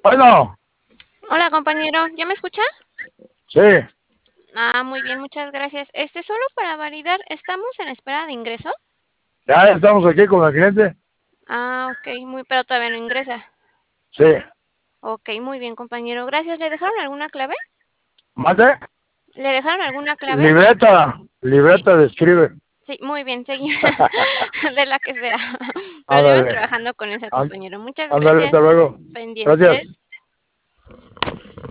Bueno, Hola, compañero, ¿ya me escucha? sí, Muy bien, muchas gracias. Solo para validar, ¿estamos en espera de ingreso? ya estamos aquí con el cliente. Ok, pero todavía no ingresa. Sí, Ok, muy bien, compañero. Gracias. ¿Le dejaron alguna clave? mate, ¿Le dejaron alguna clave? libreta de escribe. Sí, muy bien, seguir de la que sea. Pero sigo Ándale, trabajando con esa, án- compañero. Muchas ándale, hasta gracias. luego. Pendiente. Gracias.